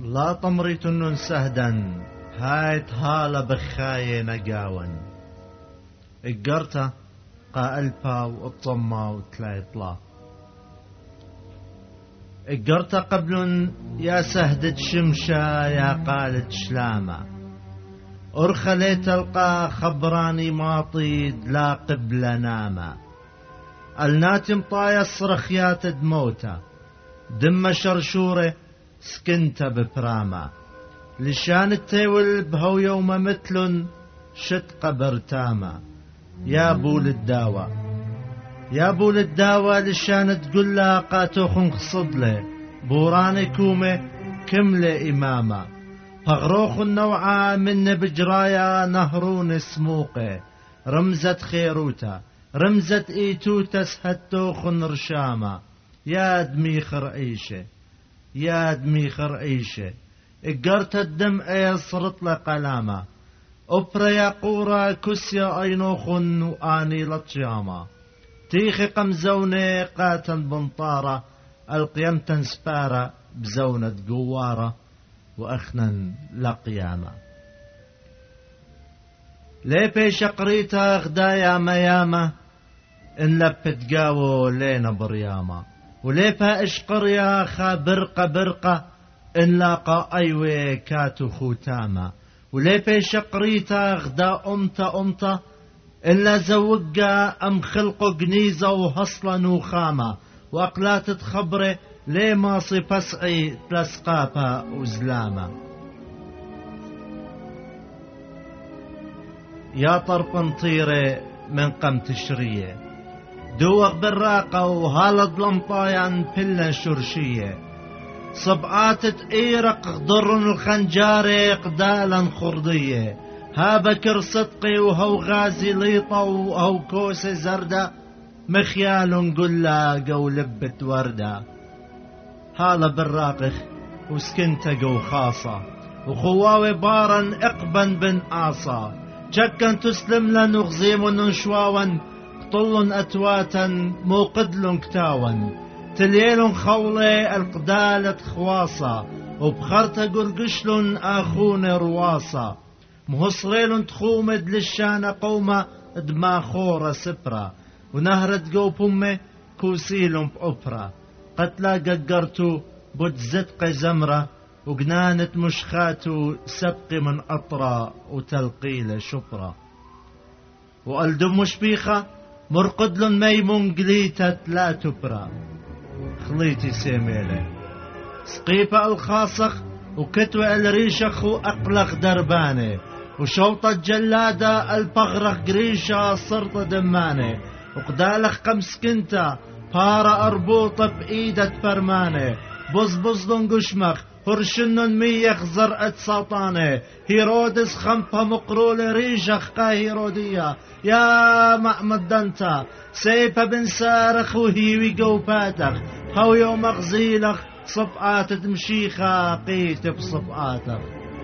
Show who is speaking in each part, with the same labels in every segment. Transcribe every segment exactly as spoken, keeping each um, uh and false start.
Speaker 1: لا طمريت النون سهدا هايت هالا بخاية نقاون اقرتا قا ألبا وطما وتلاي طلا اقرتا قبل يا سهدت شمشا يا قالت شلاما أرخلي تلقى خبراني ماطيد لا قبل ناما الناتم طايا الصرخيات دموتا دم شرشورة سكنت ببراما لشان التيول بهو يوم مثل شت قبر تاما يا بول الداوى يا بول الداوى لشان تقول لا قاتوخن خصدله بوراني كومه كمله إماما فغروخ النوعا من بجرايا نهرون سموقه رمزة خيروتا رمزة إيتوتا سهتوخن رشاما يا دمي خرعيشه يا دمي خرعيشه اقرت الدم اي صرت لقلاما أبرا يا قورا كسيا اينوخن واني لطياما تيخي قمزوني قاتل بنطارة القيمة سبارة بزونة قوارة واخنا لقياما ليبي شقريتا غدايا مياما ان لبت قاو لينا برياما وليبها اشقر يا خا برقة برقة إن لاقى أيوة كاتو خوتاما وليبي شقريتا غدا أمتا أمتا إلا زوجا أم خلقو جنيزة وهصلا نوخاما وأقلات تخبري ليه ماصي بسعي تلسقابا وزلاما يا طرف نطيري من قم تشريه دوق براقة وهالد لمطايان بلا شرشية صبعات تقيرق ضرن الخنجاري قدالا خردية ها بكر صدقي وهو غازي ليطة وهو كوسة زردة مخيال قلا قو لبة وردة هالا براقخ وسكنت قو خاصة وخواوي بارا اقبا بن آصا شكا تسلم لن وغزيم نشواوا طل أتواتا موقدل كتاوا تليل خولي القدالة خواصة وبخرت قرقشل آخون رواصة مهصريل تخومد للشان قومة دماخورة سبرة ونهرت قوب أمي كوسيل بأبرة قتلا ققرتو بتزدق زمرة وقنانة مشخاتو سبق من أطرة وتلقيل شبرة وألدم مشبيخة مرقدل ميمون قليتت لا تبرى خليتي سيميلة سقيفة الخاصخ وكتوى الريشخ وأقلق درباني وشوطة جلادة البغرخ قريشة صرت دماني وقدالخ قمسكنتا بارا أربوطة بإيدة فرماني بز بزلن قشمخ هرشنن ميخ زرقة ساطاني هيرودس خمبة مقرولة ريشخ قا هيرودية يا محمد دنتا سيفا بن سارخ وهيوي قوباتخ هو يوم اغزيلخ صفقات تمشيخا قيت بصفقاتخ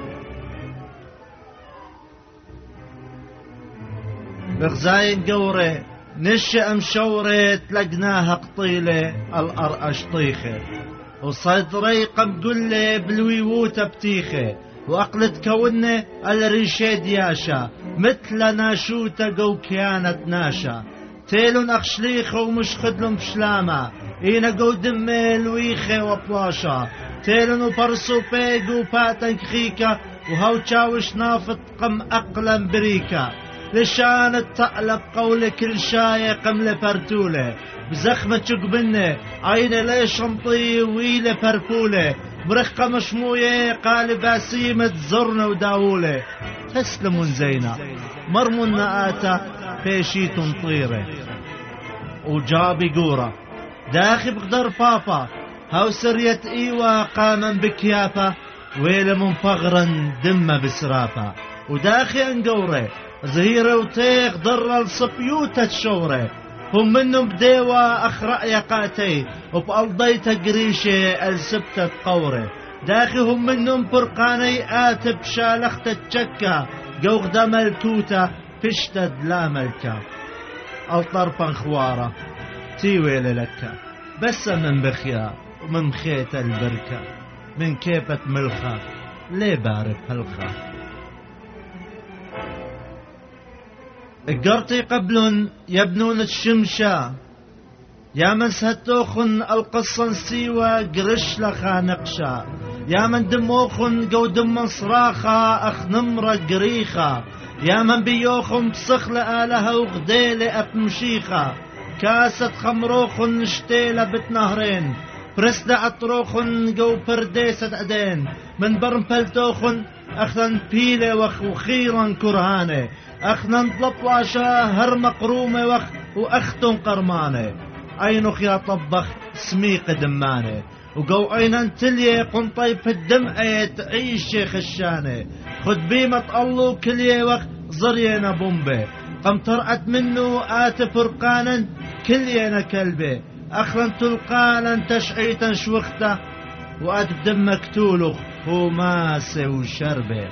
Speaker 1: بغزاين قوري نشأ مشوري تلقناها قطيلة الأرقش طيخة وصدري قمقلة بالويوتة بتيخة وأقلت كونة الريشة دياشا مثل ناشوتة قو كيانة ناشا تيلون أخشليخة ومش خدلون بشلامة إينا قو دمي لويخة وبلاشا تيلون وبرسو بيقو باتن خيكا وهو تشاوش نافط قم أقلم بريكا لشان التقلب قول كل شاية قملة فرتولة بزخمة شقبنة عينة ليش شنطي ويلة فرفولة مرخة مشموية قال باسيمة زرنة وداولة تسلم زينة مرمو النآتة فيشيت طيرة وجابي قورة داخي بقدر بابا هاو سرية ايوة قاما بكيافة ويل منفغرا دم بسرافة وداخي انقورة زهيرة وتيخ ضر الصبيوتة الشورة هم منهم بديوة أخرأ يقاتي وبألضيت قريشة السبتة قورة داخي هم منهم برقاني آتب شالخت الجكة قوغدة ملكوتة فشتد لا ملكة الطرفا خوارة تيويل لك بس من بخيا ومن خيت البركة من كيبة ملخة ليه بارف هلخة. قرتي قبل يبنون الشمشة يا من سهتوخن القصن سيوة قرش لخا نقشة يا من دموخن قو دم صراخة أخ نمرة قريخة يا من بيوخن بصخلة آلها وغديلة أبمشيخة كاسة خمروخن نشتيلة بتنهرين برسدة عطروخن قو برديسة عدين من برمبلتوخن أخذن بيلة وخ وخيرا كرهانة أخذن طلطلاشة هر مقرومة وخ وأختن قرمانة عينك يا طبخ سميق دمانة وقو عينا تليه قنطي في الدمعة تعيش خشانة خد بيمة الله كليه وخ زرينا بومبي قم ترعت منه آت فرقانا كلينا كلبي أخلا تلقانا تشعيتا شوخته وآت بدمك تولخ هو ماسي وشربه.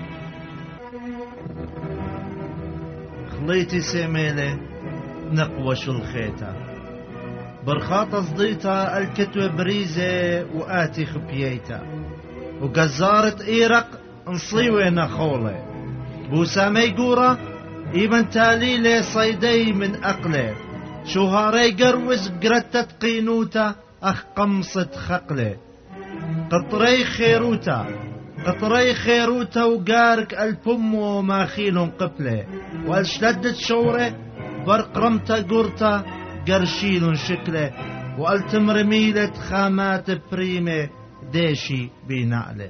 Speaker 1: خليتي سيميلي نقوش الخيطة برخاطة صديتا الكتوة بريزة وآتي خبييتا وقزارة إيرق نصيوي نخولي بوسامي قورة إيمن تاليلي صيدي من أقلي شوهاري قروز قرتت قينوتا أخ قمصة خقلي قطري خيروتا قطري خيروتا وقارك الفم وماخيل قبلي والشلدت شوري برقرمتا قرتا قرشيل شكله والتمر ميلة خامات بريمة ديشي بنعله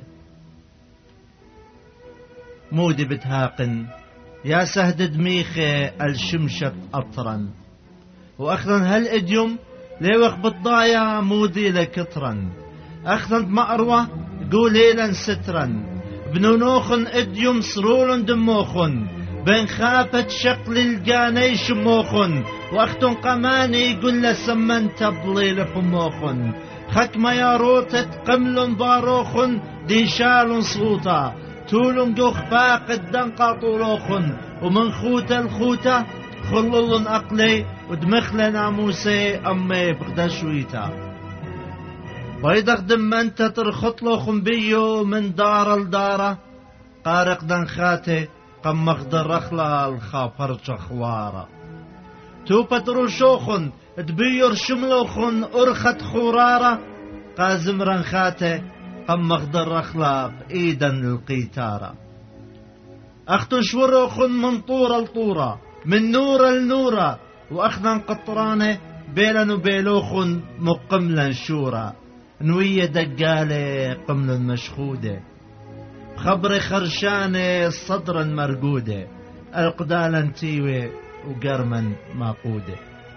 Speaker 1: مودي بتهاقن يا سهد دميخي الشمشت أطرا وأخذن هالإديوم ليوخ بالضايا مودي لكترا أخذن مأروة قوليلا سترا بنونوخن إديوم سرول دموخن بين خافت شقل الجاني شموخن واختن قماني قل سمن تبليل فموخن خكما يا روتت قمل باروخن ديشال صوتا تولن جوخ باق الدنقا طولوخن ومن خوت الخوتة خلل أقلي ودمخل ناموسي أمي بغدشويتا بيدق دم ترخط لوخن بيو من دار لدارة قارق دنخاتي قم مخدر رخلا الخافر خوارا تو بترو شوخن تبير شملوخن أرخت خورارا قازم رنخاته قم مخدر رخلا بإيدا القيتارا أختن شوروخن من طورة لطورة من نورة لنورة وأخذن قطرانه بيلن وبيلوخن مقملا شورا نوية دقالة قمل مشخودة خبر خرشانة صدرا مرقودة القدالا تيوي وقرما ماقودة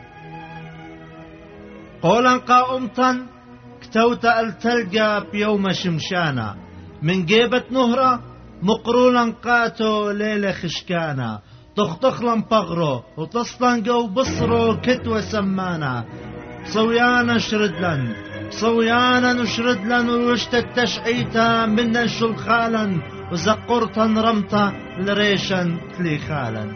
Speaker 1: قولا قائمتا كتوت التلقى بيوم شمشانا من جيبة نهرة مقرولا قاتو ليلة خشكانا تخطخلا بغرو وتصلا جو بصرو كتوة سمانا صويانا شردلن صويانا نشردلن ووشت التشعيتا منا شلخالا وزقرتا رمتا لريشا تليخالا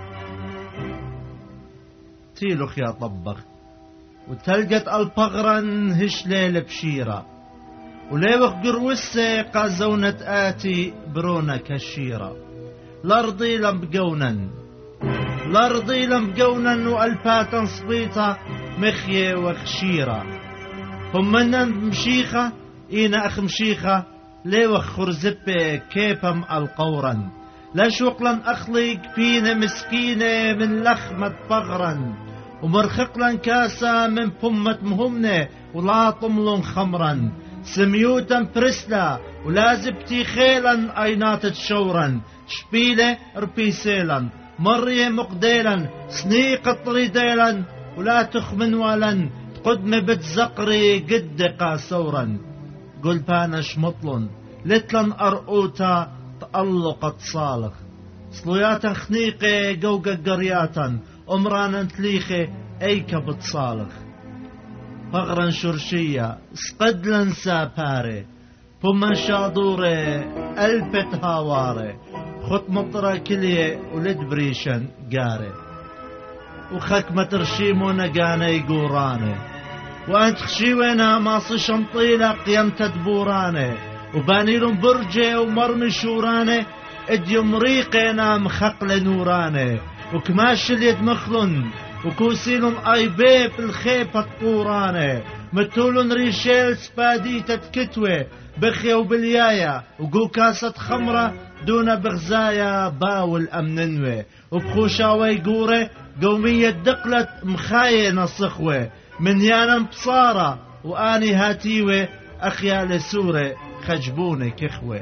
Speaker 1: تيلوخ يا طبخ وتلقت البغرا هش ليل بشيرة وليوخ قروسة قازونة آتي برونا كشيرة لارضي لمبقونا لارضي لمبقونا والفاتا صبيتا مخيه وخشيرة هم منا مشيخة إينا أخ مشيخة ليوخ خرزبة كيبم القورا لا شوقلا أخليق فينا مسكينة من لخمة بغرا ومرخقلا كاسة من فمة مهمنة ولا طملن خمرا سميوتا برسلا ولازبتي خيلا أينات تشورا شبيلة ربيسيلا مرية مقديلا سنيق طريديلا ولا تخمن ولا قدم بتزقري قد قاسورا قل بانا شمطلن لتلن أرؤوتا تألقت صالخ صلوياتا خنيقي قوقا قرياتا أمرانا تليخي أيكا بتصالخ فغرا شرشية سقدلن ساباري فمن شادوري ألبت هاواري خط مطرة كلية ولد بريشن قاري وخك مترشيمو نقاني قوراني وأنت خشيوينا ماصي شمطيلة قيمت دبورانه وبانيلهم برجة ومرمي شورانه اديم ريقنا مخقل نورانه وكماش اليد مخلن وكوسيلن اي بيب الخيبة طورانه متولن ريشيل سبادي تتكتوي بخي وباليايا وقو كاسة خمرة دون بغزايا باول أمننوي وبخوشاوي قوري قومية دقلت مخاية نصخوي من يانا بصارة وآني هاتيوي أخيال سوري خجبوني كخوي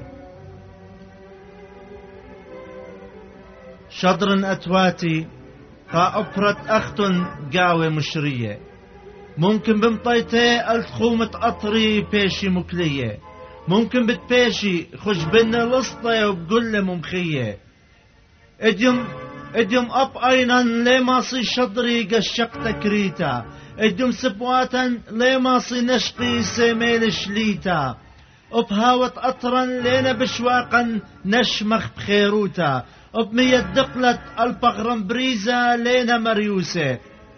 Speaker 1: شطر أتواتي قا أبرت أختن قاوي مشرية ممكن بمطيتي التخومة أطري بيشي مكلية ممكن بتبيشي خش بنا لسطة وبقول ممخية اديم اديم أب أينا ليماصي شطري قشق تكريتا اديم سبواتا ليماصي نشقي سيميل شليتا وبهاوت أطرا لينا بشواقا نشمخ بخيروتا وبمية دقلت البغرم بريزة لينا مريوسة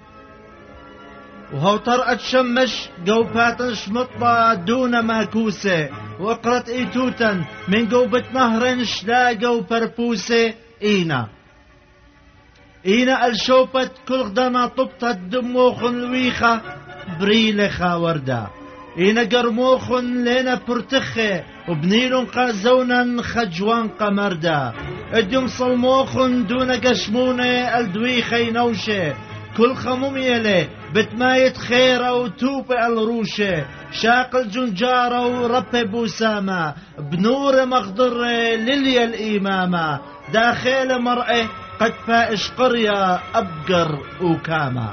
Speaker 1: وهو طرقت شمش قوباتا شمطة دون ماكوسة وقرت ايتوتا من قوبة نهر شلاقة وبربوسة اينا اينا الشوبت كل غدانا طبت الدموخن الويخة بريلخة وردة اينا قرموخن لينا برتخة وبنيلن قازونا خجوان قمردة اديم صلموخن دون قشمونة الدويخة نوشة كل خموم يلي بتمايت خيرة وتوبة الروشة شاق الجنجارة ورب بوسامة بنور مخضر لليا الإمامة داخل مرأة قد فائش قرية أبقر وكامة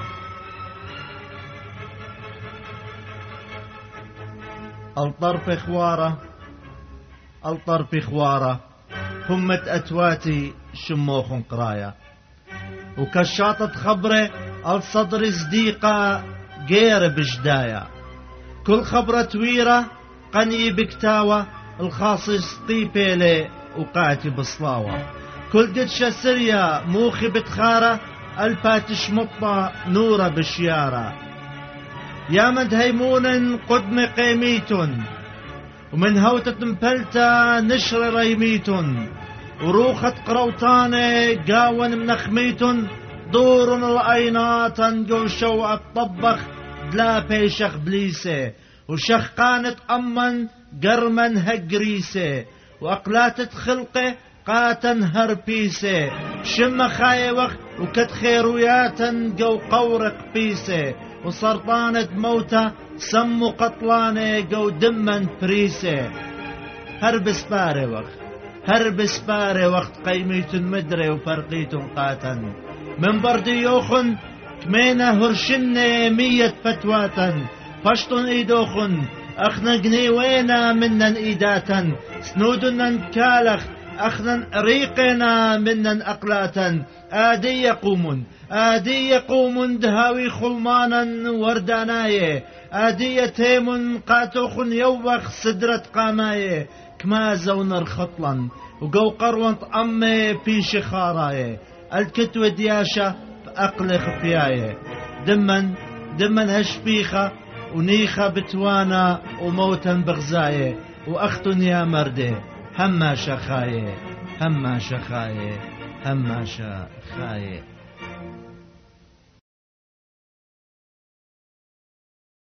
Speaker 1: الطرف خوارة الطرف خوارة همت أتواتي شموخ قراية وكشاطة خبرة الصدر صديقة غير بجداية كل خبرة تويرة قني بكتاوة الخاصص طيبيلي وقاتي بصلاوة كل قدشة سرية موخي بتخارة الباتش مطة نورة بشيارة يا من هيمون قدم قيميتن ومن هوتة مبلتا نشر ريميتن وروخة قروطانة قاون منخميتن دور الأينات انجو شو الطبخ دلا بيشخ بليسة وشخقانة أمن قرمن هقريسة وأقلاتة خلقه قاتن هربيسة شم خايوخ وكت خيروياتا جو قورق بيسة وسرطانة موتى سمو قطلانة جو دمن بريسة هربس باري وقت هربس باري وقت قيميت مدري وفرقيت قاتن من بردي يوخن كمينة هرشن مية فتواتا فشطن ايدوخن اخنا قنيوينا منن ايداتا سنودنا كالخ اخنا ريقنا منن اقلاتا آدي يقومن آدي يقومن دهاوي خلمانا ورداناي آدي يتيمن قاتوخن يوبخ صدرة قاماي كما زونر خطلا وقو قروانت أمي بيش خاراي الكتوة دياشة بأقل خفياي دمن دمن هشبيخة ونيخة بتوانا وموتا بغزاي وأختن يا مردي هما شخاي هما شخاي هما شخاي